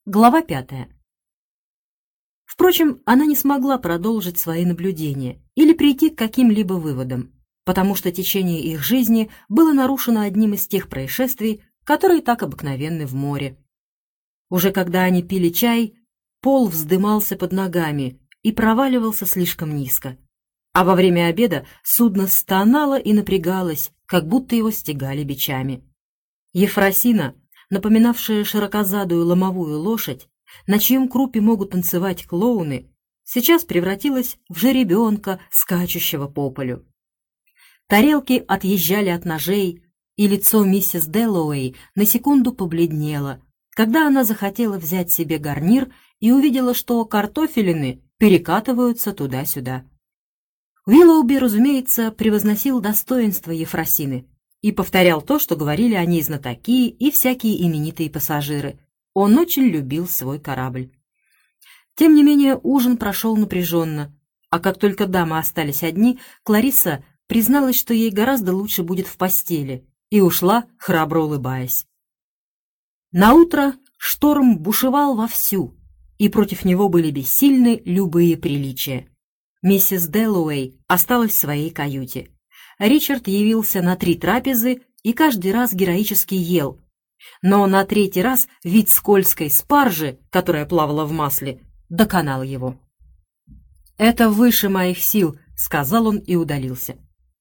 Глава 5. Впрочем, она не смогла продолжить свои наблюдения или прийти к каким-либо выводам, потому что течение их жизни было нарушено одним из тех происшествий, которые так обыкновенны в море. Уже когда они пили чай, пол вздымался под ногами и проваливался слишком низко, а во время обеда судно стонало и напрягалось, как будто его стегали бичами. Ефросина, напоминавшая широкозадую ломовую лошадь, на чьем крупе могут танцевать клоуны, сейчас превратилась в жеребенка, скачущего по полю. Тарелки отъезжали от ножей, и лицо миссис Дэллоуэй на секунду побледнело, когда она захотела взять себе гарнир и увидела, что картофелины перекатываются туда-сюда. Уиллоуби, разумеется, превозносил достоинство Ефросины и повторял то, что говорили о ней знатоки и всякие именитые пассажиры. Он очень любил свой корабль. Тем не менее, ужин прошел напряженно, а как только дамы остались одни, Кларисса призналась, что ей гораздо лучше будет в постели, и ушла, храбро улыбаясь. Наутро шторм бушевал вовсю, и против него были бессильны любые приличия. Миссис Дэллоуэй осталась в своей каюте. Ричард явился на 3 трапезы и каждый раз героически ел, но на 3-й раз вид скользкой спаржи, которая плавала в масле, доконал его. «Это выше моих сил», — сказал он и удалился.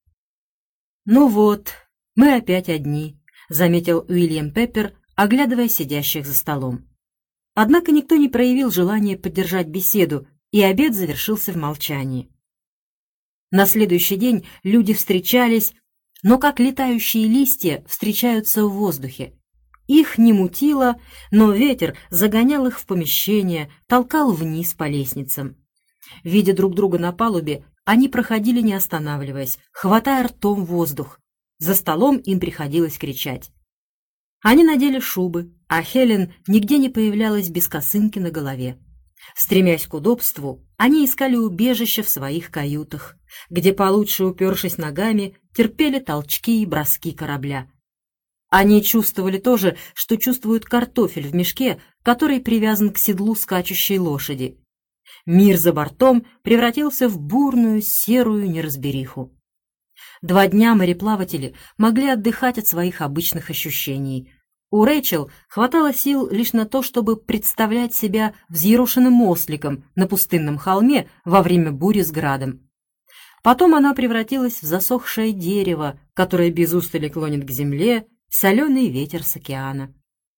«Ну вот, мы опять одни», — заметил Уильям Пеппер, оглядывая сидящих за столом. Однако никто не проявил желания поддержать беседу, и обед завершился в молчании. На следующий день люди встречались, но как летающие листья встречаются в воздухе. Их не мутило, но ветер загонял их в помещение, толкал вниз по лестницам. Видя друг друга на палубе, они проходили не останавливаясь, хватая ртом воздух. За столом им приходилось кричать. Они надели шубы, а Хелен нигде не появлялась без косынки на голове. Стремясь к удобству, они искали убежище в своих каютах, где, получше упершись ногами, терпели толчки и броски корабля. Они чувствовали то же, что чувствует картофель в мешке, который привязан к седлу скачущей лошади. Мир за бортом превратился в бурную серую неразбериху. 2 дня мореплаватели могли отдыхать от своих обычных ощущений. У Рэйчел хватало сил лишь на то, чтобы представлять себя взъерошенным осликом на пустынном холме во время бури с градом. Потом она превратилась в засохшее дерево, которое без устали клонит к земле соленый ветер с океана.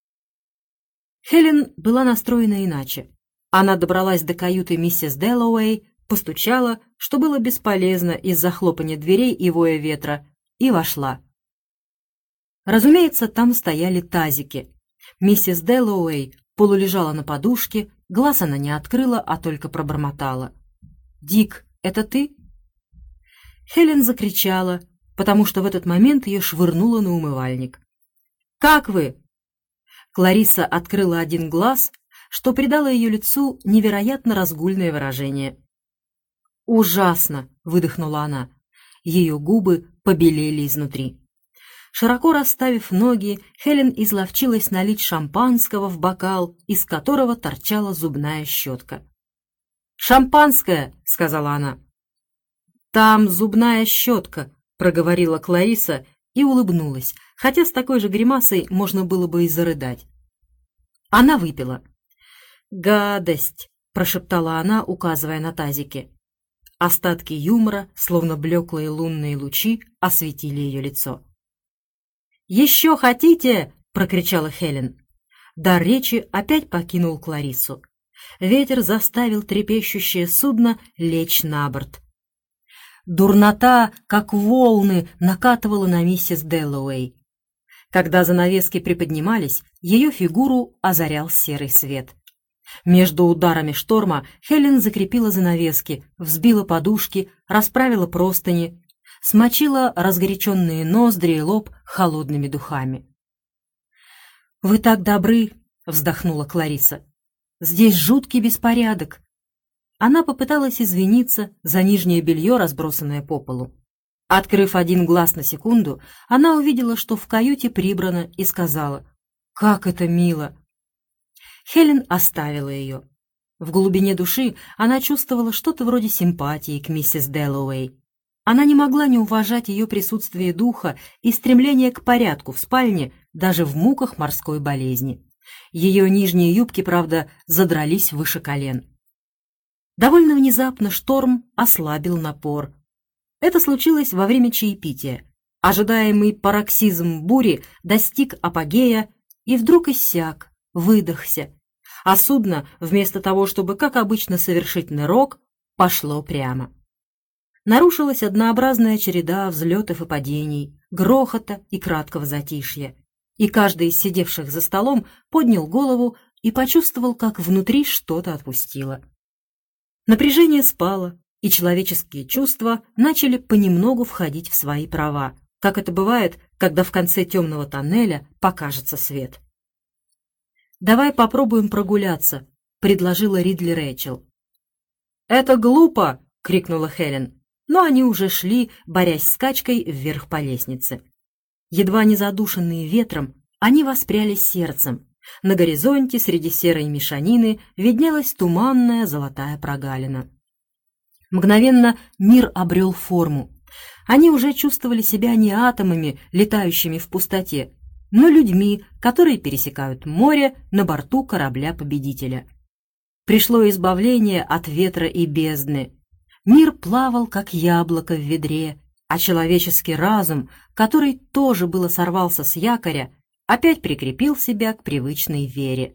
Хелен была настроена иначе. Она добралась до каюты миссис Дэллоуэй, постучала, что было бесполезно из-за хлопанья дверей и воя ветра, и вошла. Разумеется, там стояли тазики. Миссис Дэллоуэй полулежала на подушке, глаз она не открыла, а только пробормотала. «Дик, это ты?» Хелен закричала, потому что в этот момент ее швырнуло на умывальник. «Как вы?» Кларисса открыла один глаз, что придало ее лицу невероятно разгульное выражение. «Ужасно!» — выдохнула она. Ее губы побелели изнутри. Широко расставив ноги, Хелен изловчилась налить шампанского в бокал, из которого торчала зубная щетка. «Шампанское!» — сказала она. «Там зубная щетка!» — проговорила Кларисса и улыбнулась, хотя с такой же гримасой можно было бы и зарыдать. Она выпила. «Гадость!» — прошептала она, указывая на тазики. Остатки юмора, словно блеклые лунные лучи, осветили ее лицо. «Еще хотите?» — прокричала Хелен. Дар речи опять покинул Клариссу. Ветер заставил трепещущее судно лечь на борт. Дурнота, как волны, накатывала на миссис Дэллоуэй. Когда занавески приподнимались, ее фигуру озарял серый свет. Между ударами шторма Хелен закрепила занавески, взбила подушки, расправила простыни, смочила разгоряченные ноздри и лоб холодными духами. «Вы так добры!» — вздохнула Кларисса. «Здесь жуткий беспорядок!» Она попыталась извиниться за нижнее белье, разбросанное по полу. Открыв один глаз на секунду, она увидела, что в каюте прибрано, и сказала: «Как это мило!» Хелен оставила ее. В глубине души она чувствовала что-то вроде симпатии к миссис Дэллоуэй. Она не могла не уважать ее присутствие духа и стремление к порядку в спальне даже в муках морской болезни. Ее нижние юбки, правда, задрались выше колен. Довольно внезапно шторм ослабил напор. Это случилось во время чаепития. Ожидаемый пароксизм бури достиг апогея и вдруг иссяк, выдохся, а судно, вместо того, чтобы, как обычно, совершить нырок, пошло прямо. Нарушилась однообразная череда взлетов и падений, грохота и краткого затишья, и каждый из сидевших за столом поднял голову и почувствовал, как внутри что-то отпустило. Напряжение спало, и человеческие чувства начали понемногу входить в свои права, как это бывает, когда в конце темного тоннеля покажется свет. «Давай попробуем прогуляться», — предложила Ридли Рэйчел. «Это глупо!» — крикнула Хелен, но они уже шли, борясь с качкой вверх по лестнице. Едва не задушенные ветром, они воспряли сердцем. На горизонте среди серой мешанины виднелась туманная золотая прогалина. Мгновенно мир обрел форму. Они уже чувствовали себя не атомами, летающими в пустоте, но людьми, которые пересекают море на борту корабля-победителя. Пришло избавление от ветра и бездны. Мир плавал, как яблоко в ведре, а человеческий разум, который тоже было сорвался с якоря, опять прикрепил себя к привычной вере.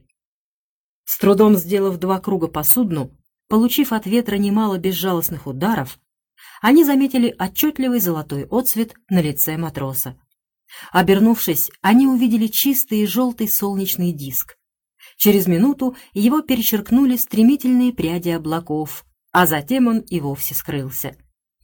С трудом сделав 2 круга по судну, получив от ветра немало безжалостных ударов, они заметили отчетливый золотой отсвет на лице матроса. Обернувшись, они увидели чистый и желтый солнечный диск. Через минуту его перечеркнули стремительные пряди облаков, а затем он и вовсе скрылся.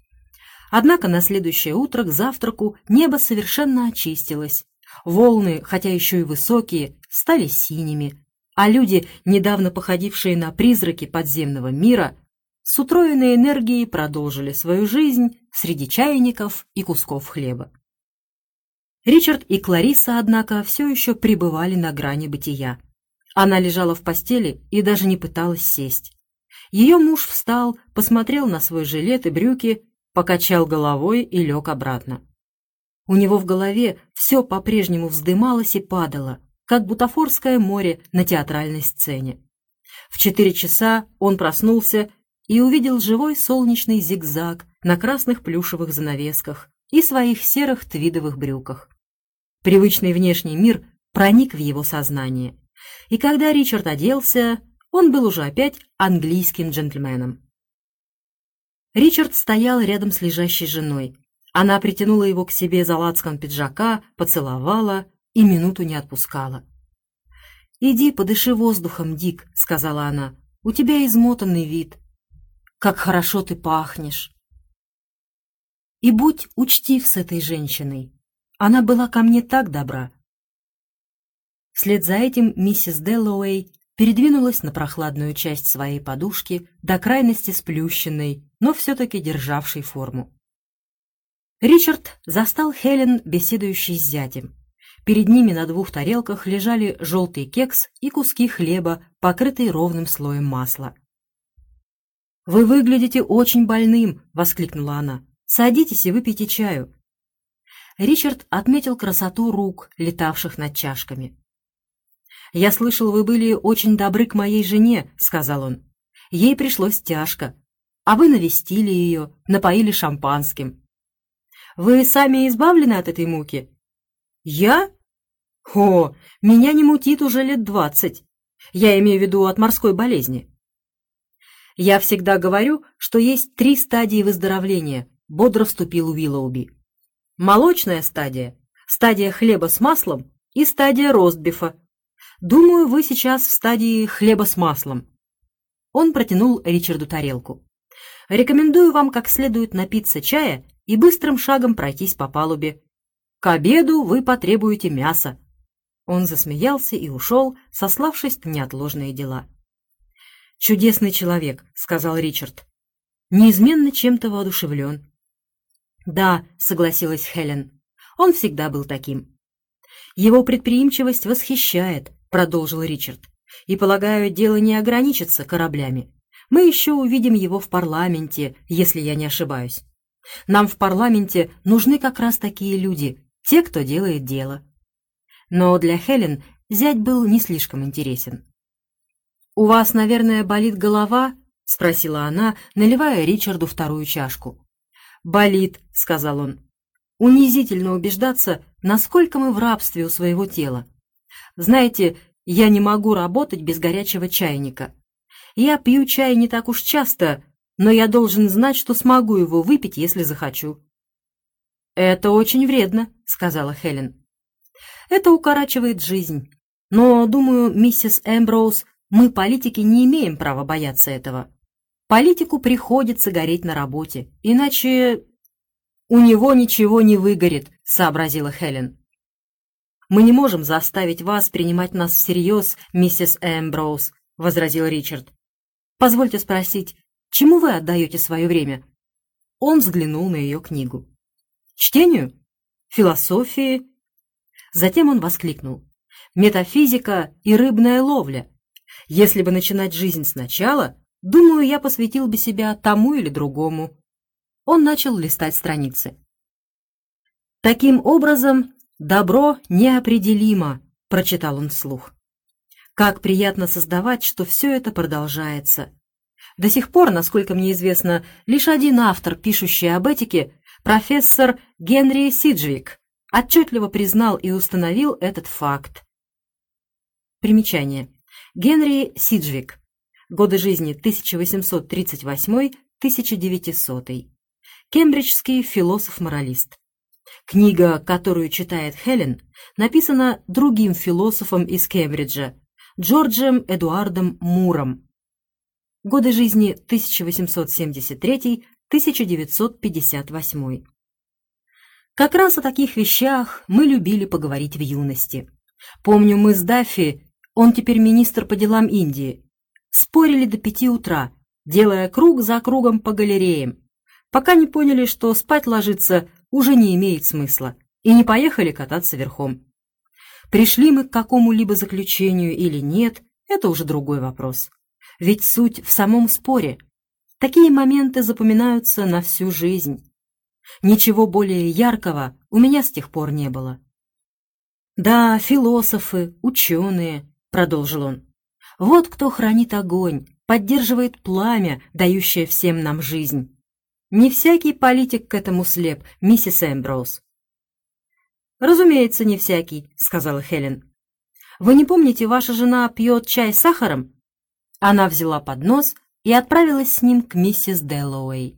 Однако на следующее утро к завтраку небо совершенно очистилось. Волны, хотя еще и высокие, стали синими, а люди, недавно походившие на призраки подземного мира, с утроенной энергией продолжили свою жизнь среди чайников и кусков хлеба. Ричард и Клариса, однако, все еще пребывали на грани бытия. Она лежала в постели и даже не пыталась сесть. Ее муж встал, посмотрел на свой жилет и брюки, покачал головой и лег обратно. У него в голове все по-прежнему вздымалось и падало, как бутафорское море на театральной сцене. В 4 часа он проснулся и увидел живой солнечный зигзаг на красных плюшевых занавесках и своих серых твидовых брюках. Привычный внешний мир проник в его сознание, и когда Ричард оделся, он был уже опять английским джентльменом. Ричард стоял рядом с лежащей женой. Она притянула его к себе за лацкан пиджака, поцеловала и минуту не отпускала. «Иди, подыши воздухом, Дик», — сказала она, — «у тебя измотанный вид. Как хорошо ты пахнешь». И будь учтив с этой женщиной. Она была ко мне так добра. Вслед за этим миссис Дэллоуэй передвинулась на прохладную часть своей подушки, до крайности сплющенной, но все-таки державшей форму. Ричард застал Хелен, беседующей с зятем. Перед ними на 2 тарелках лежали желтый кекс и куски хлеба, покрытые ровным слоем масла. «Вы выглядите очень больным!» — воскликнула она. «Садитесь и выпейте чаю». Ричард отметил красоту рук, летавших над чашками. «Я слышал, вы были очень добры к моей жене», — сказал он. «Ей пришлось тяжко, а вы навестили ее, напоили шампанским. Вы сами избавлены от этой муки?» «Я? О, меня не мутит уже лет 20. Я имею в виду от морской болезни». «Я всегда говорю, что есть 3 стадии выздоровления», — бодро вступил Уиллоуби. «Молочная стадия, стадия хлеба с маслом и стадия ростбифа. Думаю, вы сейчас в стадии хлеба с маслом». Он протянул Ричарду тарелку. «Рекомендую вам как следует напиться чая и быстрым шагом пройтись по палубе. К обеду вы потребуете мяса». Он засмеялся и ушел, сославшись на неотложные дела. «Чудесный человек», — сказал Ричард. «Неизменно чем-то воодушевлен». «Да», — согласилась Хелен, — «он всегда был таким». «Его предприимчивость восхищает», — продолжил Ричард. И, полагаю, дело не ограничится кораблями. Мы еще увидим его в парламенте, если я не ошибаюсь. Нам в парламенте нужны как раз такие люди, те, кто делает дело. Но для Хелен зять был не слишком интересен. «У вас, наверное, болит голова?» — спросила она, наливая Ричарду вторую чашку. «Болит», — сказал он. «Унизительно убеждаться, насколько мы в рабстве у своего тела. Знаете, я не могу работать без горячего чайника. Я пью чай не так уж часто, но я должен знать, что смогу его выпить, если захочу». «Это очень вредно», — сказала Хелен. «Это укорачивает жизнь. Но, думаю, миссис Эмброуз, мы, политики, не имеем права бояться этого. Политику приходится гореть на работе, иначе у него ничего не выгорит», — сообразила Хелен. «Мы не можем заставить вас принимать нас всерьез, миссис Эмброуз», — возразил Ричард. «Позвольте спросить, чему вы отдаете свое время?» Он взглянул на ее книгу. «Чтению? Философии?» Затем он воскликнул. «Метафизика и рыбная ловля. Если бы начинать жизнь сначала, думаю, я посвятил бы себя тому или другому». Он начал листать страницы. «Таким образом, добро неопределимо», — прочитал он вслух. «Как приятно создавать, что все это продолжается. До сих пор, насколько мне известно, лишь один автор, пишущий об этике, профессор Генри Сиджвик, отчетливо признал и установил этот факт». Примечание. Генри Сиджвик. Годы жизни 1838-1900. Кембриджский философ-моралист. Книга, которую читает Хелен, написана другим философом из Кембриджа, Джорджем Эдуардом Муром. Годы жизни 1873-1958. Как раз о таких вещах мы любили поговорить в юности. Помню, мы с Даффи, он теперь министр по делам Индии, спорили до 5 утра, делая круг за кругом по галереям, пока не поняли, что спать ложиться уже не имеет смысла, и не поехали кататься верхом. Пришли мы к какому-либо заключению или нет, это уже другой вопрос. Ведь суть в самом споре. Такие моменты запоминаются на всю жизнь. Ничего более яркого у меня с тех пор не было. «Да, философы, ученые», — продолжил он. «Вот кто хранит огонь, поддерживает пламя, дающее всем нам жизнь. Не всякий политик к этому слеп, миссис Эмброуз». «Разумеется, не всякий», — сказала Хелен. «Вы не помните, ваша жена пьет чай с сахаром?» Она взяла поднос и отправилась с ним к миссис Дэллоуэй.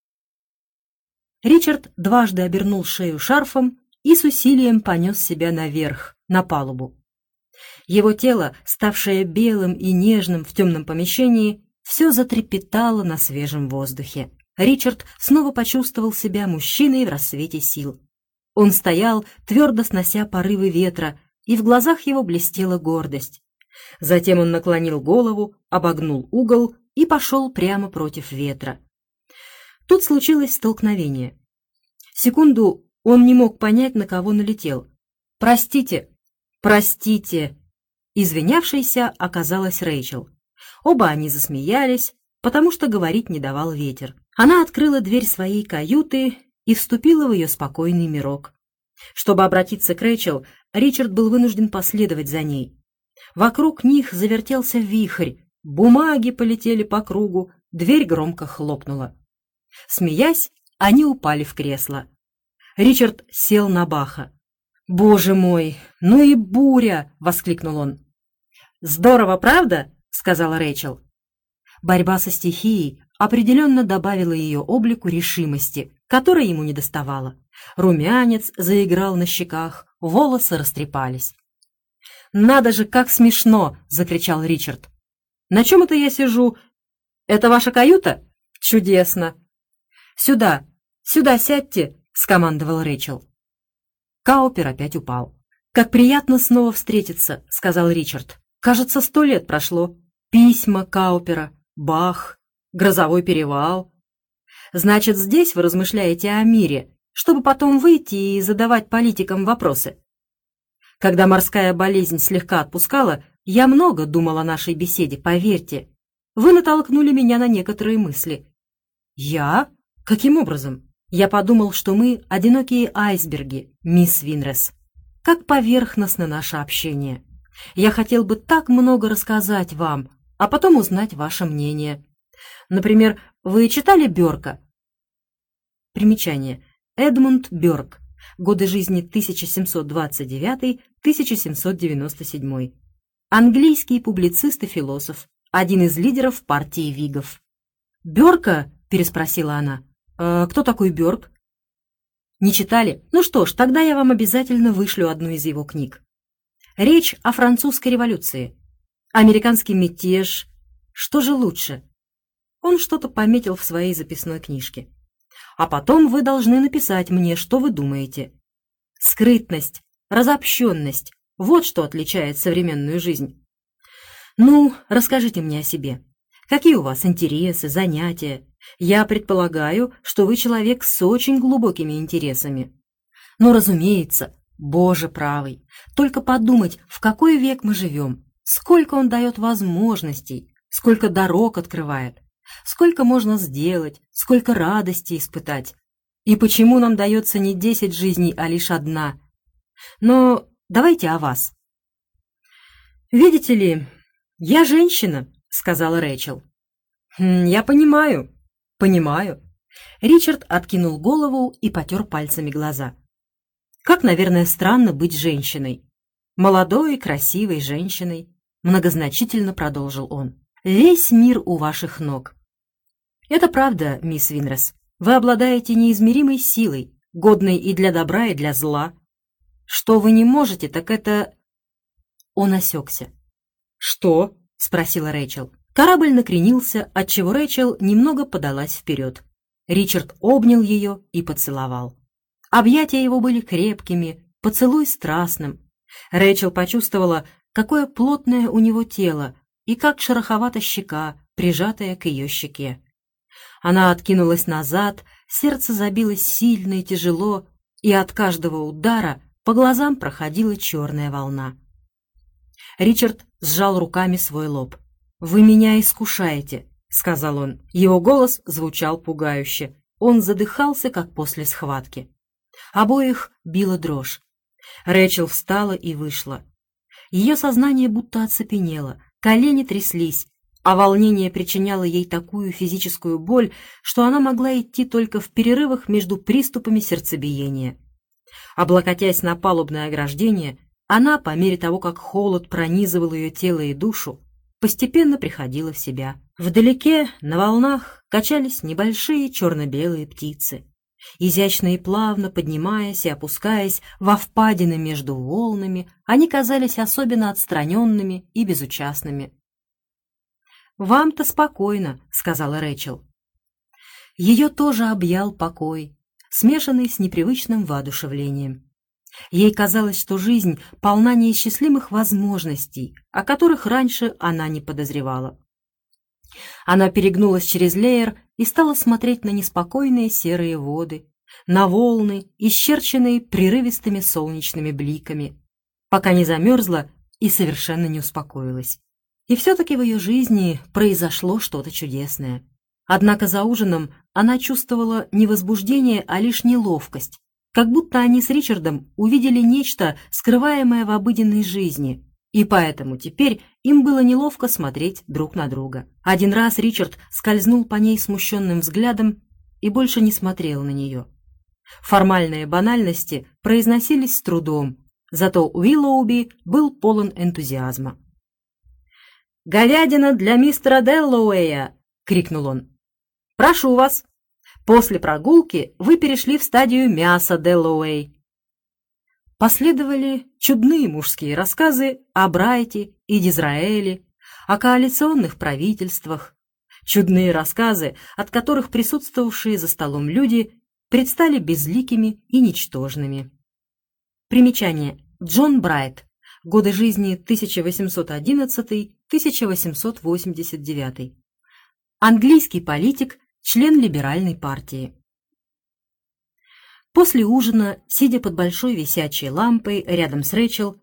Ричард дважды обернул шею шарфом и с усилием понес себя наверх, на палубу. Его тело, ставшее белым и нежным в темном помещении, все затрепетало на свежем воздухе. Ричард снова почувствовал себя мужчиной в рассвете сил. Он стоял, твердо снося порывы ветра, и в глазах его блестела гордость. Затем он наклонил голову, обогнул угол и пошел прямо против ветра. Тут случилось столкновение. Секунду он не мог понять, на кого налетел. «Простите, простите!» Извинявшейся оказалась Рэйчел. Оба они засмеялись, потому что говорить не давал ветер. Она открыла дверь своей каюты и вступила в ее спокойный мирок. Чтобы обратиться к Рэйчел, Ричард был вынужден последовать за ней. Вокруг них завертелся вихрь, бумаги полетели по кругу, дверь громко хлопнула. Смеясь, они упали в кресло. Ричард сел на Баха. «Боже мой, ну и буря!» — воскликнул он. «Здорово, правда?» — сказала Рэйчел. Борьба со стихией определенно добавила ее облику решимости, которой ему недоставало. Румянец заиграл на щеках, волосы растрепались. «Надо же, как смешно!» — закричал Ричард. «На чем это я сижу? Это ваша каюта? Чудесно!» «Сюда, сюда сядьте!» — скомандовал Рэйчел. Каупер опять упал. «Как приятно снова встретиться!» — сказал Ричард. «Кажется, 100 лет прошло. Письма Каупера, Бах, грозовой перевал. Значит, здесь вы размышляете о мире, чтобы потом выйти и задавать политикам вопросы?» Когда морская болезнь слегка отпускала, я много думал о нашей беседе, поверьте. Вы натолкнули меня на некоторые мысли. Я? Каким образом? Я подумал, что мы одинокие айсберги, мисс Винрес. Как поверхностно наше общение. Я хотел бы так много рассказать вам, а потом узнать ваше мнение. Например, вы читали Бёрка? Примечание. Эдмунд Бёрк. Годы жизни 1729-1797. Английский публицист и философ. Один из лидеров партии Вигов. «Бёрка?» — переспросила она. «Кто такой Бёрк?» «Не читали? Ну что ж, тогда я вам обязательно вышлю одну из его книг. Речь о французской революции. Американский мятеж. Что же лучше?» Он что-то пометил в своей записной книжке. «А потом вы должны написать мне, что вы думаете. Скрытность, разобщенность — вот что отличает современную жизнь. Ну, расскажите мне о себе. Какие у вас интересы, занятия? Я предполагаю, что вы человек с очень глубокими интересами. Ну, разумеется, Боже правый, только подумать, в какой век мы живем, сколько он дает возможностей, сколько дорог открывает, сколько можно сделать, сколько радости испытать. И почему нам дается не 10 жизней, а лишь одна? Но давайте о вас. «Видите ли, я женщина», — сказала Рэйчел. «Я понимаю, понимаю». Ричард откинул голову и потер пальцами глаза. «Как, наверное, странно быть женщиной. Молодой и красивой женщиной», — многозначительно продолжил он. «Весь мир у ваших ног». «Это правда, мисс Винрес. Вы обладаете неизмеримой силой, годной и для добра, и для зла. Что вы не можете, так это...» Он осекся. «Что?» — спросила Рэйчел. Корабль накренился, отчего Рэйчел немного подалась вперед. Ричард обнял ее и поцеловал. Объятия его были крепкими, поцелуй страстным. Рэйчел почувствовала, какое плотное у него тело и как шероховата щека, прижатая к ее щеке. Она откинулась назад, сердце забилось сильно и тяжело, и от каждого удара по глазам проходила черная волна. Ричард сжал руками свой лоб. «Вы меня искушаете», — сказал он. Его голос звучал пугающе. Он задыхался, как после схватки. Обоих била дрожь. Рэйчел встала и вышла. Ее сознание будто оцепенело, колени тряслись, а волнение причиняло ей такую физическую боль, что она могла идти только в перерывах между приступами сердцебиения. Облокотясь на палубное ограждение, она, по мере того, как холод пронизывал ее тело и душу, постепенно приходила в себя. Вдалеке, на волнах, качались небольшие черно-белые птицы. Изящно и плавно поднимаясь и опускаясь во впадины между волнами, они казались особенно отстраненными и безучастными. «Вам-то спокойно», — сказала Рэйчел. Ее тоже объял покой, смешанный с непривычным воодушевлением. Ей казалось, что жизнь полна неисчислимых возможностей, о которых раньше она не подозревала. Она перегнулась через леер и стала смотреть на неспокойные серые воды, на волны, исчерченные прерывистыми солнечными бликами, пока не замерзла и совершенно не успокоилась. И все-таки в ее жизни произошло что-то чудесное. Однако за ужином она чувствовала не возбуждение, а лишь неловкость, как будто они с Ричардом увидели нечто, скрываемое в обыденной жизни, и поэтому теперь им было неловко смотреть друг на друга. Один раз Ричард скользнул по ней смущенным взглядом и больше не смотрел на нее. Формальные банальности произносились с трудом, зато Уиллоуби был полон энтузиазма. «Говядина для мистера Дэллоуэя!» — крикнул он. «Прошу вас! После прогулки вы перешли в стадию мяса, Дэллоуэй». Последовали чудные мужские рассказы о Брайте и Дизраэле, о коалиционных правительствах, чудные рассказы, от которых присутствовавшие за столом люди предстали безликими и ничтожными. Примечание. Джон Брайт. Годы жизни 1811-1889. Английский политик, член либеральной партии. После ужина, сидя под большой висячей лампой рядом с Рэйчел,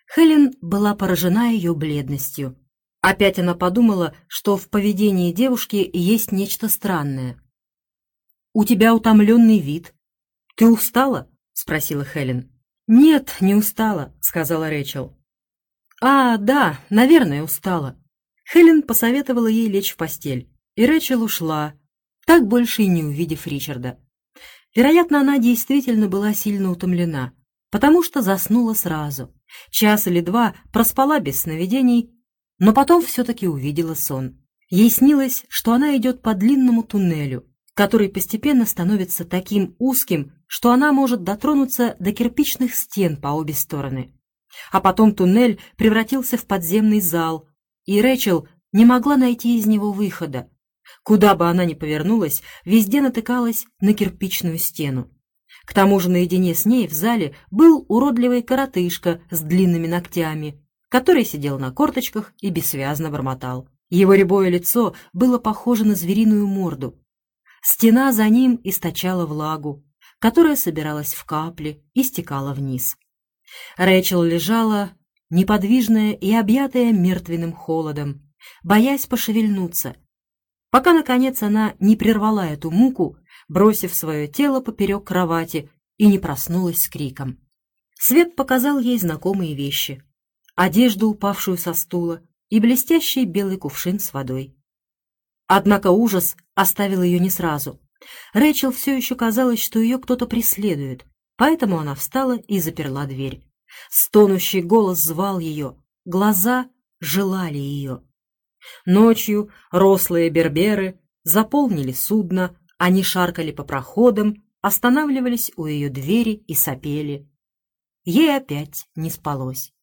Хелен была поражена ее бледностью. Опять она подумала, что в поведении девушки есть нечто странное. «У тебя утомленный вид. Ты устала?» — спросила Хелен. «Нет, не устала», — сказала Рэйчел. «А, да, наверное, устала». Хелен посоветовала ей лечь в постель, и Рэйчел ушла, так больше и не увидев Ричарда. Вероятно, она действительно была сильно утомлена, потому что заснула сразу. Час или два проспала без сновидений, но потом все-таки увидела сон. Ей снилось, что она идет по длинному туннелю, который постепенно становится таким узким, что она может дотронуться до кирпичных стен по обе стороны. А потом туннель превратился в подземный зал, и Рэйчел не могла найти из него выхода. Куда бы она ни повернулась, везде натыкалась на кирпичную стену. К тому же наедине с ней в зале был уродливый коротышка с длинными ногтями, который сидел на корточках и бессвязно бормотал. Его рябое лицо было похоже на звериную морду. Стена за ним источала влагу, которая собиралась в капли и стекала вниз. Рэйчел лежала, неподвижная и объятая мертвенным холодом, боясь пошевельнуться, пока, наконец, она не прервала эту муку, бросив свое тело поперек кровати, и не проснулась с криком. Свет показал ей знакомые вещи: одежду, упавшую со стула, и блестящий белый кувшин с водой. Однако ужас оставил ее не сразу. Рэйчел все еще казалось, что ее кто-то преследует, поэтому она встала и заперла дверь. Стонущий голос звал ее, глаза желали ее. Ночью рослые берберы заполнили судно, они шаркали по проходам, останавливались у ее двери и сопели. Ей опять не спалось.